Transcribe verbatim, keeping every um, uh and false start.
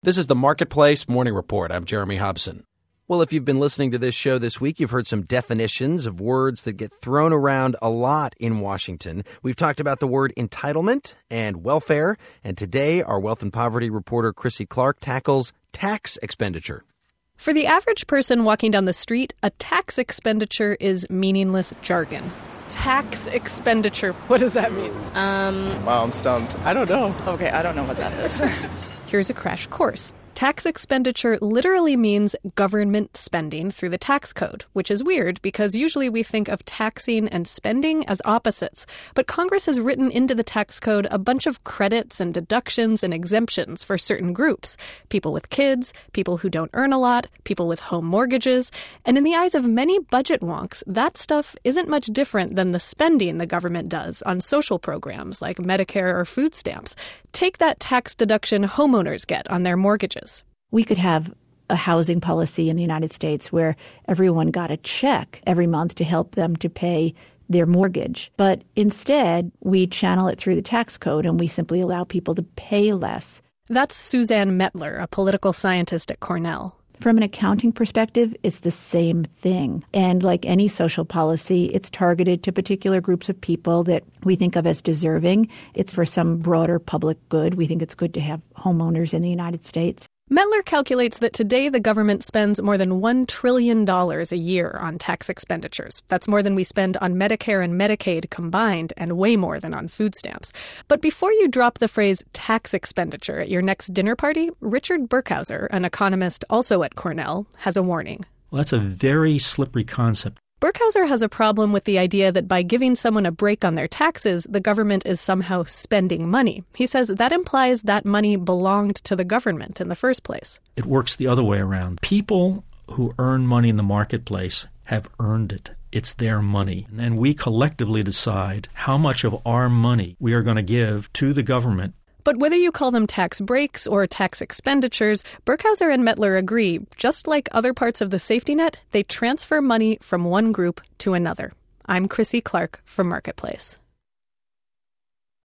This is the Marketplace Morning Report. I'm Jeremy Hobson. Well, if you've been listening to this show this week, you've heard some definitions of words that get thrown around a lot in Washington. We've talked about the word entitlement and welfare. And today, our wealth and poverty reporter, Chrissy Clark, tackles tax expenditure. For the average person walking down the street, a tax expenditure is meaningless jargon. Tax expenditure, what does that mean? Um, wow, I'm stumped. I don't know. Okay, I don't know what that is. Here's a crash course. Tax expenditure literally means government spending through the tax code, which is weird because usually we think of taxing and spending as opposites. But Congress has written into the tax code a bunch of credits and deductions and exemptions for certain groups. People with kids, people who don't earn a lot, people with home mortgages. And in the eyes of many budget wonks, that stuff isn't much different than the spending the government does on social programs like Medicare or food stamps. Take that tax deduction homeowners get on their mortgages. We could have a housing policy in the United States where everyone got a check every month to help them to pay their mortgage. But instead, we channel it through the tax code and we simply allow people to pay less. That's Suzanne Mettler, a political scientist at Cornell. From an accounting perspective, it's the same thing. And like any social policy, it's targeted to particular groups of people that we think of as deserving. It's for some broader public good. We think it's good to have homeowners in the United States. Mettler calculates that today the government spends more than one trillion dollars a year on tax expenditures. That's more than we spend on Medicare and Medicaid combined and way more than on food stamps. But before you drop the phrase tax expenditure at your next dinner party, Richard Burkhauser, an economist also at Cornell, has a warning. Well, that's a very slippery concept. Burkhauser has a problem with the idea that by giving someone a break on their taxes, the government is somehow spending money. He says that implies that money belonged to the government in the first place. It works the other way around. People who earn money in the marketplace have earned it. It's their money. And then we collectively decide how much of our money we are going to give to the government. But whether you call them tax breaks or tax expenditures, Burkhauser and Mettler agree, just like other parts of the safety net, they transfer money from one group to another. I'm Chrissy Clark for Marketplace.